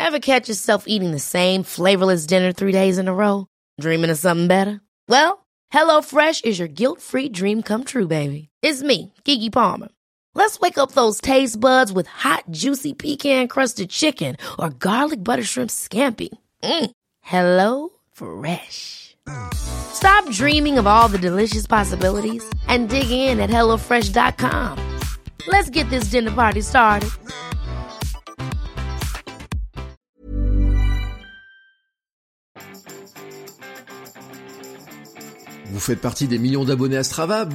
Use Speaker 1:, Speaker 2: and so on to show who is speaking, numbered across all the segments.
Speaker 1: Ever catch yourself eating the same flavorless dinner 3 days in a row? Dreaming of something better? Well, HelloFresh is your guilt-free dream come true, baby. It's me, Keke Palmer. Let's wake up those taste buds with hot, juicy pecan-crusted chicken or garlic butter shrimp scampi. Hello Fresh. Stop dreaming of all the delicious possibilities and dig in at HelloFresh.com. Let's get this dinner party started.
Speaker 2: Vous faites partie des millions d'abonnés à Strava.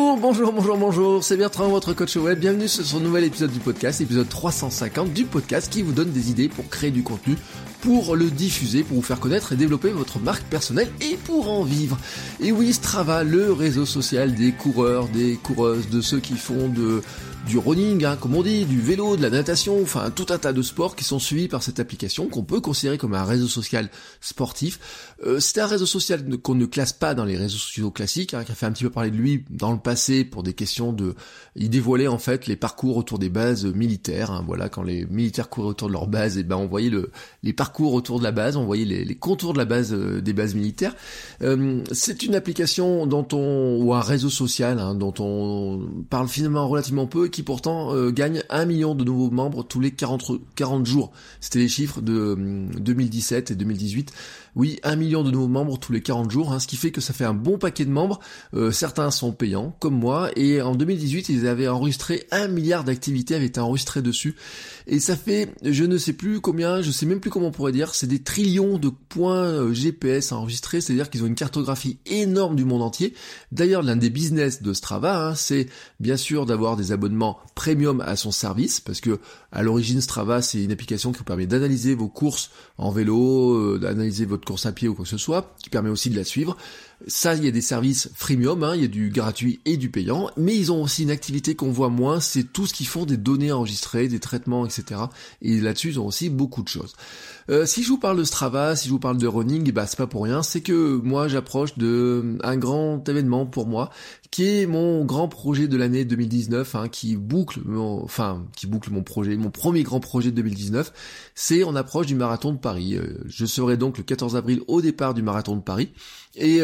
Speaker 2: Bonjour, c'est Bertrand, votre coach web. Bienvenue sur ce nouvel épisode du podcast, épisode 350 du podcast qui vous donne des idées pour créer du contenu, pour le diffuser, pour vous faire connaître et développer votre marque personnelle et pour en vivre. Et oui, Strava, le réseau social des coureurs, des coureuses, de ceux qui font du running, comme on dit, du vélo, de la natation, enfin tout un tas de sports qui sont suivis par cette application qu'on peut considérer comme un réseau social sportif. C'est un réseau social qu'on ne classe pas dans les réseaux sociaux classiques, qui a fait un petit peu parler de lui dans le passé pour des questions de... Il dévoilait en fait les parcours autour des bases militaires, voilà, quand les militaires couraient autour de leur base, et on voyait les parcours autour de la base, on voyait les contours de la base, des bases militaires. C'est une application ou un réseau social, dont on parle finalement relativement peu, qui pourtant gagne 1 million de nouveaux membres tous les 40 jours. C'était les chiffres de 2017 et 2018. Oui, 1 million de nouveaux membres tous les 40 jours, ce qui fait que ça fait un bon paquet de membres. Certains sont payants, comme moi, et en 2018, ils avaient enregistré 1 milliard d'activités avaient été enregistrées dessus. Et ça fait, je ne sais plus combien, je sais même plus comment on pourrait dire, c'est des trillions de points GPS enregistrés, c'est-à-dire qu'ils ont une cartographie énorme du monde entier. D'ailleurs, l'un des business de Strava, c'est bien sûr d'avoir des abonnements premium à son service, parce que à l'origine, Strava, c'est une application qui vous permet d'analyser vos courses en vélo, d'analyser votre course à pied ou quoi que ce soit, qui permet aussi de la suivre. Ça, il y a des services freemium, il y a du gratuit et du payant, mais ils ont aussi une activité qu'on voit moins, c'est tout ce qu'ils font des données enregistrées, des traitements, etc. Et là-dessus, ils ont aussi beaucoup de choses. Si je vous parle de Strava, si je vous parle de running, c'est pas pour rien, c'est que moi, j'approche de un grand événement pour moi, qui est mon grand projet de l'année 2019, qui boucle mon projet, mon premier grand projet de 2019, c'est on approche du marathon de Paris. Je serai donc le 14 avril au départ du marathon de Paris. Et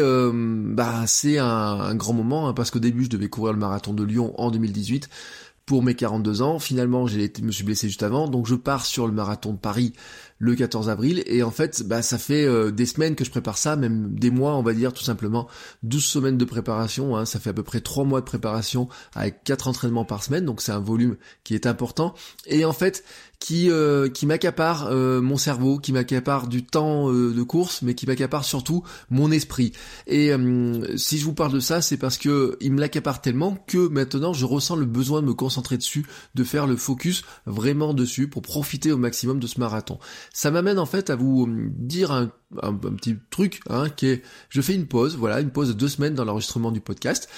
Speaker 2: c'est un grand moment, parce qu'au début je devais courir le marathon de Lyon en 2018 pour mes 42 ans. Finalement me suis blessé juste avant, donc je pars sur le marathon de Paris le 14 avril, et en fait, ça fait des semaines que je prépare ça, même des mois, on va dire, tout simplement, 12 semaines de préparation, ça fait à peu près 3 mois de préparation, avec 4 entraînements par semaine, donc c'est un volume qui est important, et en fait, qui m'accapare mon cerveau, qui m'accapare du temps de course, mais qui m'accapare surtout mon esprit. Et si je vous parle de ça, c'est parce que il me l'accapare tellement que maintenant je ressens le besoin de me concentrer dessus, de faire le focus vraiment dessus pour profiter au maximum de ce marathon. Ça m'amène en fait à vous dire un petit truc, qui est, je fais une pause de 2 semaines dans l'enregistrement du podcast.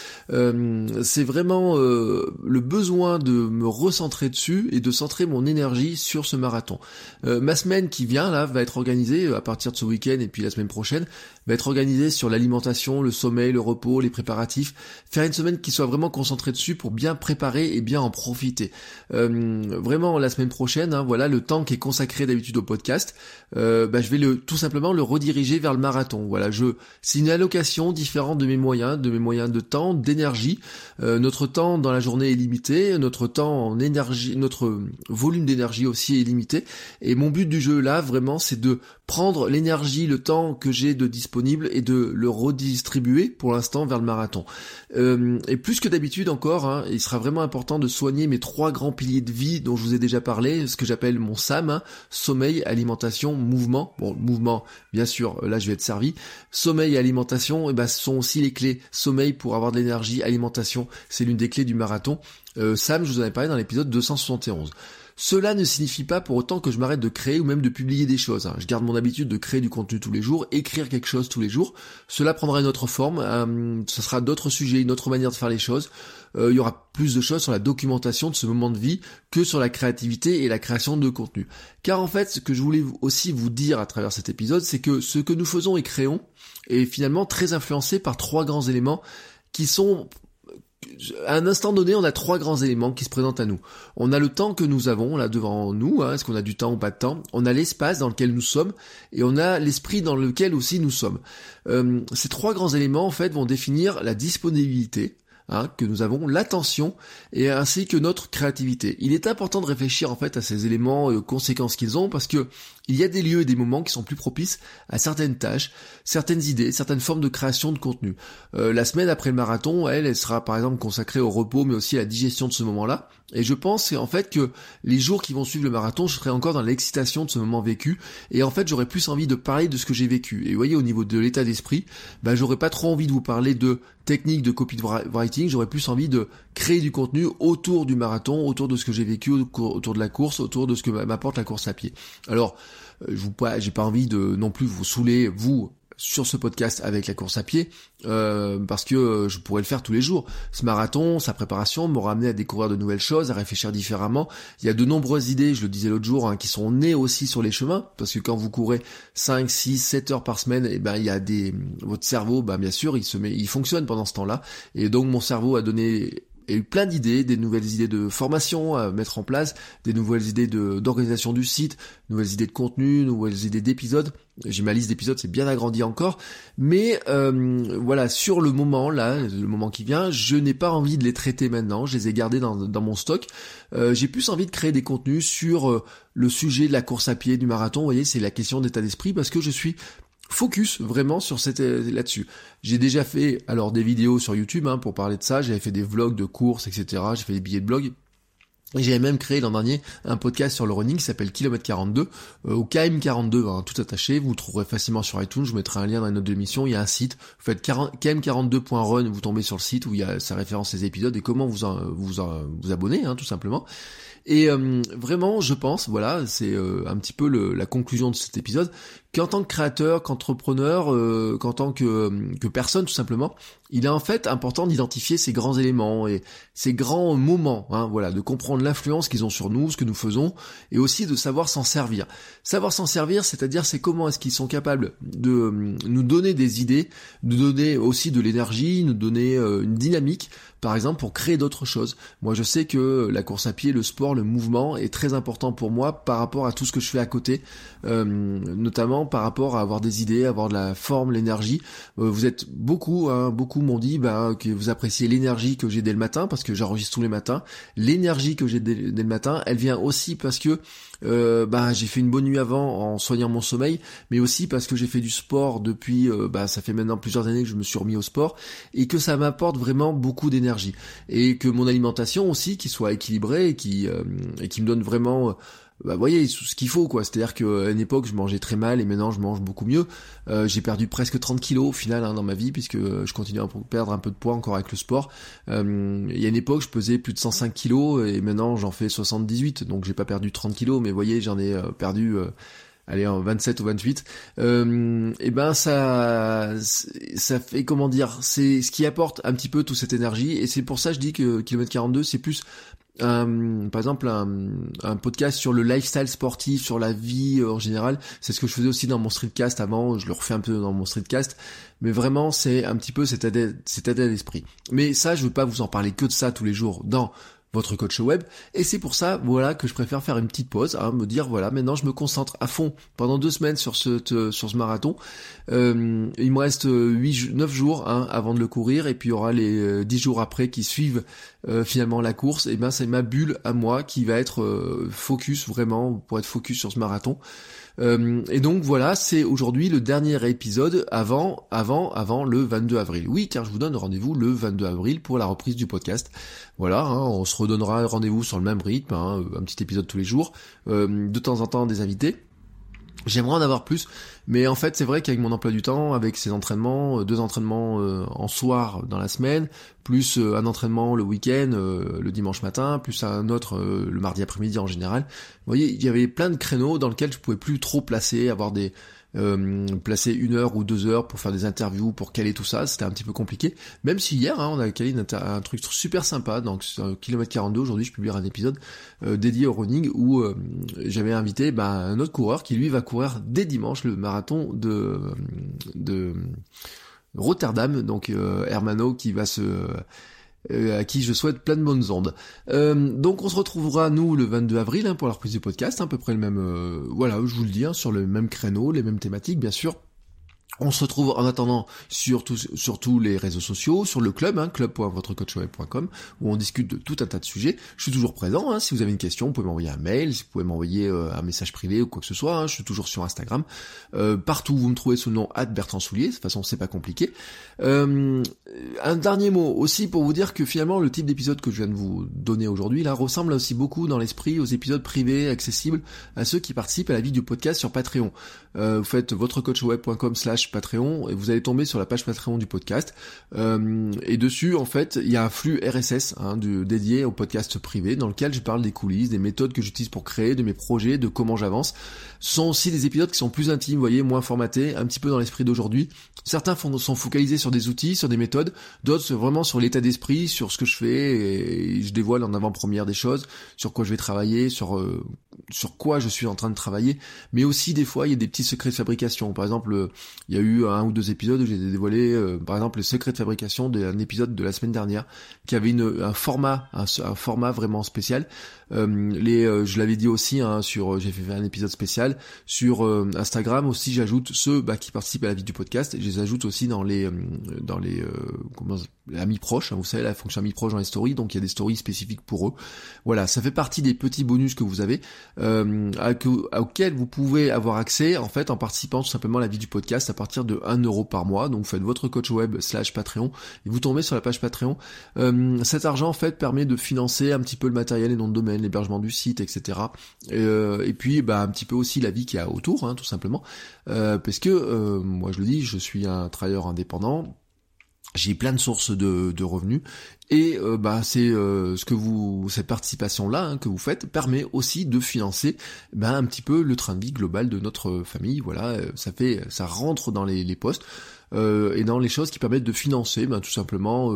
Speaker 2: C'est vraiment le besoin de me recentrer dessus et de centrer mon énergie sur ce marathon. Ma semaine qui vient là va être organisée à partir de ce week-end, et puis la semaine prochaine va être organisée sur l'alimentation, le sommeil, le repos, les préparatifs. Faire une semaine qui soit vraiment concentrée dessus pour bien préparer et bien en profiter. Vraiment la semaine prochaine, le temps qui est consacré d'habitude au podcast, je vais tout simplement le rediriger vers le marathon. C'est une allocation différente de mes moyens de temps, d'énergie. Notre temps dans la journée est limité, notre temps en énergie, notre volume d'énergie aussi est limité. Et mon but du jeu là, vraiment, c'est de prendre l'énergie, le temps que j'ai de disponible et de le redistribuer pour l'instant vers le marathon. Et plus que d'habitude encore, il sera vraiment important de soigner mes 3 grands piliers de vie dont je vous ai déjà parlé, ce que j'appelle mon SAM, sommeil, alimentation, mouvement. Bon, mouvement, bien sûr, là je vais être servi. Sommeil et alimentation, ce sont aussi les clés. Sommeil pour avoir de l'énergie, alimentation, c'est l'une des clés du marathon. SAM, je vous en ai parlé dans l'épisode 271. Cela ne signifie pas pour autant que je m'arrête de créer ou même de publier des choses. Je garde mon habitude de créer du contenu tous les jours, écrire quelque chose tous les jours. Cela prendra une autre forme, ce sera d'autres sujets, une autre manière de faire les choses. Il y aura plus de choses sur la documentation de ce moment de vie que sur la créativité et la création de contenu. Car en fait, ce que je voulais aussi vous dire à travers cet épisode, c'est que ce que nous faisons et créons est finalement très influencé par 3 grands éléments qui sont à un instant donné, on a 3 grands éléments qui se présentent à nous. On a le temps que nous avons là devant nous, est-ce qu'on a du temps ou pas de temps. On a l'espace dans lequel nous sommes et on a l'esprit dans lequel aussi nous sommes. Ces 3 grands éléments en fait vont définir la disponibilité que nous avons, l'attention et ainsi que notre créativité. Il est important de réfléchir en fait à ces éléments, conséquences qu'ils ont, parce que il y a des lieux et des moments qui sont plus propices à certaines tâches, certaines idées, certaines formes de création de contenu. La semaine après le marathon, elle sera par exemple consacrée au repos, mais aussi à la digestion de ce moment-là. Et je pense en fait que les jours qui vont suivre le marathon, je serai encore dans l'excitation de ce moment vécu, et en fait j'aurai plus envie de parler de ce que j'ai vécu. Et vous voyez, au niveau de l'état d'esprit, j'aurais pas trop envie de vous parler de techniques de copywriting, j'aurais plus envie de créer du contenu autour du marathon, autour de ce que j'ai vécu, autour de la course, autour de ce que m'apporte la course à pied. Alors, j'ai pas envie de non plus vous saouler, vous, sur ce podcast avec la course à pied, parce que je pourrais le faire tous les jours. Ce marathon, sa préparation m'aura amené à découvrir de nouvelles choses, à réfléchir différemment. Il y a de nombreuses idées, je le disais l'autre jour, qui sont nées aussi sur les chemins, parce que quand vous courez 5, 6, 7 heures par semaine, il y a votre cerveau, bien sûr, il fonctionne pendant ce temps-là, et donc mon cerveau a eu plein d'idées, des nouvelles idées de formation à mettre en place, des nouvelles idées d'organisation du site, nouvelles idées de contenu, nouvelles idées d'épisodes. J'ai ma liste d'épisodes, c'est bien agrandi encore, mais voilà, sur le moment là, le moment qui vient, je n'ai pas envie de les traiter maintenant, je les ai gardés dans mon stock. J'ai plus envie de créer des contenus sur le sujet de la course à pied, du marathon. Vous voyez, c'est la question d'état d'esprit, parce que je suis focus vraiment sur là-dessus. J'ai déjà fait des vidéos sur YouTube pour parler de ça, j'avais fait des vlogs de courses, etc. J'ai fait des billets de blog. Et j'avais même créé l'an dernier un podcast sur le running qui s'appelle Kilomètre 42 ou KM42, tout attaché. Vous le trouverez facilement sur iTunes, je vous mettrai un lien dans les notes de l'émission. Il y a un site, vous faites km42.run, vous tombez sur le site où il y a ça référence les épisodes et comment vous abonner, tout simplement. Et vraiment, je pense, voilà, c'est un petit peu la conclusion de cet épisode, qu'en tant que créateur, qu'entrepreneur, qu'en tant que personne tout simplement, il est en fait important d'identifier ces grands éléments et ces grands moments, voilà, de comprendre l'influence qu'ils ont sur nous, ce que nous faisons, et aussi de savoir s'en servir. Savoir s'en servir, c'est-à-dire c'est comment est-ce qu'ils sont capables de nous donner des idées, de donner aussi de l'énergie, nous donner une dynamique, par exemple, pour créer d'autres choses. Moi, je sais que la course à pied, le sport, le mouvement est très important pour moi par rapport à tout ce que je fais à côté, notamment par rapport à avoir des idées, avoir de la forme, l'énergie. Vous êtes beaucoup m'ont dit que vous appréciez l'énergie que j'ai dès le matin, parce que j'enregistre tous les matins. L'énergie que j'ai dès le matin, elle vient aussi parce que j'ai fait une bonne nuit avant en soignant mon sommeil, mais aussi parce que j'ai fait du sport depuis, ça fait maintenant plusieurs années que je me suis remis au sport, et que ça m'apporte vraiment beaucoup d'énergie. Et que mon alimentation aussi, qui soit équilibrée et qui me donne vraiment... vous voyez, ce qu'il faut, quoi. C'est-à-dire qu'à une époque, je mangeais très mal et maintenant, je mange beaucoup mieux. J'ai perdu presque 30 kilos au final dans ma vie, puisque je continue à perdre un peu de poids encore avec le sport. Il y a une époque, je pesais plus de 105 kilos et maintenant, j'en fais 78. Donc, j'ai pas perdu 30 kilos, mais vous voyez, j'en ai perdu... en 27 ou 28, ça fait, comment dire, c'est ce qui apporte un petit peu toute cette énergie, et c'est pour ça que je dis que Kilomètre 42, c'est plus par exemple un podcast sur le lifestyle sportif, sur la vie en général. C'est ce que je faisais aussi dans mon streetcast avant, je le refais un peu dans mon streetcast, mais vraiment c'est un petit peu cet état d'esprit. Mais ça, je veux pas vous en parler que de ça tous les jours dans votre coach web, et c'est pour ça, voilà, que je préfère faire une petite pause, me dire, voilà, maintenant je me concentre à fond pendant 2 semaines sur ce marathon. Il me reste 9 jours avant de le courir, et puis il y aura les 10 jours après qui suivent finalement la course. Et c'est ma bulle à moi qui va être focus, vraiment, pour être focus sur ce marathon. Et donc voilà, c'est aujourd'hui le dernier épisode avant le 22 avril. Oui, car je vous donne rendez-vous le 22 avril pour la reprise du podcast. Voilà, on se redonnera rendez-vous sur le même rythme, un petit épisode tous les jours, de temps en temps des invités. J'aimerais en avoir plus, mais en fait c'est vrai qu'avec mon emploi du temps, avec ces entraînements, 2 entraînements en soir dans la semaine, plus un entraînement le week-end, le dimanche matin, plus un autre le mardi après-midi en général, vous voyez, il y avait plein de créneaux dans lesquels je pouvais plus trop placer 1 heure ou 2 heures pour faire des interviews, pour caler tout ça, c'était un petit peu compliqué. Même si hier, on a calé un truc super sympa, donc sur Kilomètre 42, aujourd'hui je publierai un épisode dédié au running où j'avais invité un autre coureur qui lui va courir dès dimanche le marathon de Rotterdam, donc Hermano qui va à qui je souhaite plein de bonnes ondes. Donc on se retrouvera nous le 22 avril pour la reprise du podcast, à peu près le même, voilà, je vous le dis, sur le même créneau, les mêmes thématiques bien sûr. On se retrouve en attendant sur tous les réseaux sociaux, sur le club, club.votrecoachweb.com, où on discute de tout un tas de sujets. Je suis toujours présent, si vous avez une question, vous pouvez m'envoyer un mail, si vous pouvez m'envoyer un message privé ou quoi que ce soit, je suis toujours sur Instagram. Partout, vous me trouvez sous le nom @BertrandSoulier, de toute façon c'est pas compliqué. Un dernier mot aussi pour vous dire que finalement le type d'épisode que je viens de vous donner aujourd'hui là ressemble aussi beaucoup dans l'esprit aux épisodes privés accessibles à ceux qui participent à la vie du podcast sur Patreon. Vous faites votrecoachweb.com/Patreon et vous allez tomber sur la page Patreon du podcast, et dessus en fait il y a un flux RSS dédié au podcast privé dans lequel je parle des coulisses, des méthodes que j'utilise pour créer, de mes projets, de comment j'avance. Ce sont aussi des épisodes qui sont plus intimes, vous voyez, moins formatés, un petit peu dans l'esprit d'aujourd'hui. Certains sont focalisés sur des outils, sur des méthodes, d'autres vraiment sur l'état d'esprit, sur ce que je fais, et je dévoile en avant-première des choses, sur quoi je vais travailler, sur quoi je suis en train de travailler, mais aussi des fois il y a des petits secrets de fabrication. Par exemple, il y a eu 1 ou 2 épisodes où j'ai dévoilé par exemple les secrets de fabrication d'un épisode de la semaine dernière qui avait un format vraiment spécial. Je l'avais dit aussi j'ai fait un épisode spécial sur Instagram aussi. J'ajoute ceux qui participent à la vie du podcast, et je les ajoute aussi dans amis proches, vous savez la fonction amis proches dans les stories, donc il y a des stories spécifiques pour eux. Voilà, ça fait partie des petits bonus que vous avez auxquels vous pouvez avoir accès en fait en participant tout simplement à la vie du podcast à partir de 1€ par mois. Donc vous faites votre coach web /Patreon et vous tombez sur la page Patreon. Cet argent en fait permet de financer un petit peu le matériel et nom de domaine, l'hébergement du site, etc. Et puis un petit peu aussi la vie qu'il y a autour, tout simplement, parce que moi je le dis, je suis un travailleur indépendant. J'ai plein de sources de revenus, et c'est cette participation là que vous faites permet aussi de financer un petit peu le train de vie global de notre famille. Voilà, ça rentre dans les postes. Et dans les choses qui permettent de financer, tout simplement,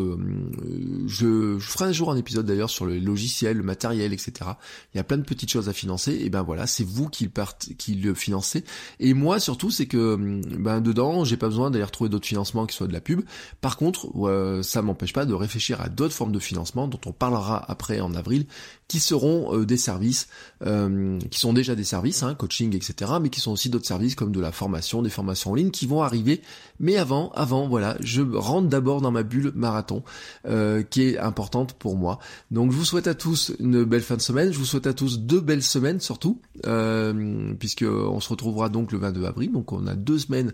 Speaker 2: je ferai un jour un épisode d'ailleurs sur le logiciel, le matériel, etc. Il y a plein de petites choses à financer, et voilà, c'est vous qui le financez. Et moi surtout, c'est que dedans, j'ai pas besoin d'aller retrouver d'autres financements qui soient de la pub. Par contre, ça m'empêche pas de réfléchir à d'autres formes de financement dont on parlera après en avril, qui seront des services, qui sont déjà des services, coaching, etc., mais qui sont aussi d'autres services comme de la formation, des formations en ligne qui vont arriver. Mais avant, voilà, je rentre d'abord dans ma bulle marathon, qui est importante pour moi. Donc je vous souhaite à tous une belle fin de semaine, je vous souhaite à tous 2 belles semaines surtout, puisque on se retrouvera donc le 22 avril, donc on a 2 semaines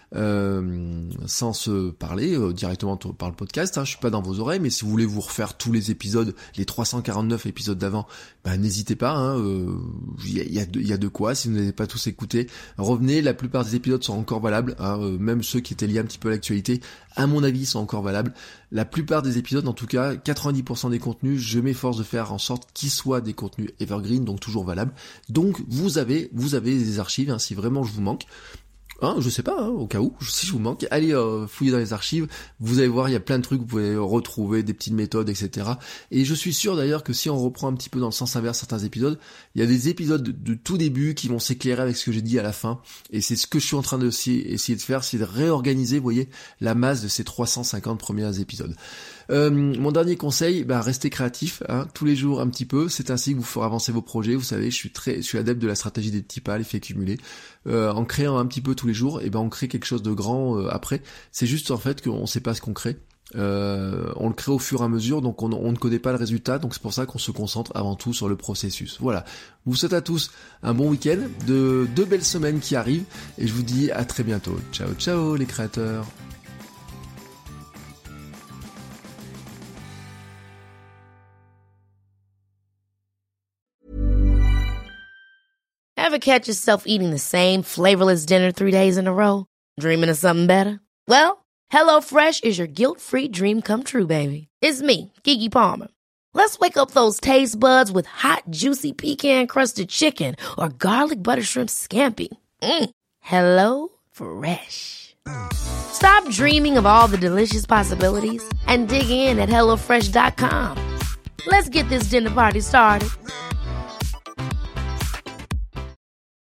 Speaker 2: sans se parler directement par le podcast, je suis pas dans vos oreilles, mais si vous voulez vous refaire tous les épisodes, les 349 épisodes d'avant, n'hésitez pas, il y a de quoi. Si vous n'avez pas tous écouté, revenez, la plupart des épisodes sont encore valables, même ceux qui étaient liés un petit peu à l'actualité, à mon avis, sont encore valables. La plupart des épisodes, en tout cas 90% des contenus, je m'efforce de faire en sorte qu'ils soient des contenus evergreen, donc toujours valables. Donc vous avez des archives, si vraiment je vous manque. Je sais pas, au cas où, si je vous manque, allez fouiller dans les archives, vous allez voir, il y a plein de trucs, vous pouvez retrouver des petites méthodes, etc. Et je suis sûr d'ailleurs que si on reprend un petit peu dans le sens inverse certains épisodes, il y a des épisodes de tout début qui vont s'éclairer avec ce que j'ai dit à la fin, et c'est ce que je suis en train de essayer de faire, c'est de réorganiser, vous voyez, la masse de ces 350 premiers épisodes. Mon dernier conseil, restez créatif, tous les jours un petit peu, c'est ainsi que vous ferez avancer vos projets. Vous savez, je suis adepte de la stratégie des petits pas, l'effet cumulé. En créant un petit peu tous les jours, on crée quelque chose de grand après. C'est juste en fait qu'on sait pas ce qu'on crée. On le crée au fur et à mesure, donc on ne connaît pas le résultat, donc c'est pour ça qu'on se concentre avant tout sur le processus. Voilà, je vous souhaite à tous un bon week-end, de 2 belles semaines qui arrivent, et je vous dis à très bientôt. Ciao ciao les créateurs.
Speaker 1: Ever catch yourself eating the same flavorless dinner 3 days in a row? Dreaming of something better? Well, HelloFresh is your guilt-free dream come true, baby. It's me, Keke Palmer. Let's wake up those taste buds with hot, juicy pecan-crusted chicken or garlic butter shrimp scampi. Hello Fresh. Stop dreaming of all the delicious possibilities and dig in at HelloFresh.com. Let's get this dinner party started.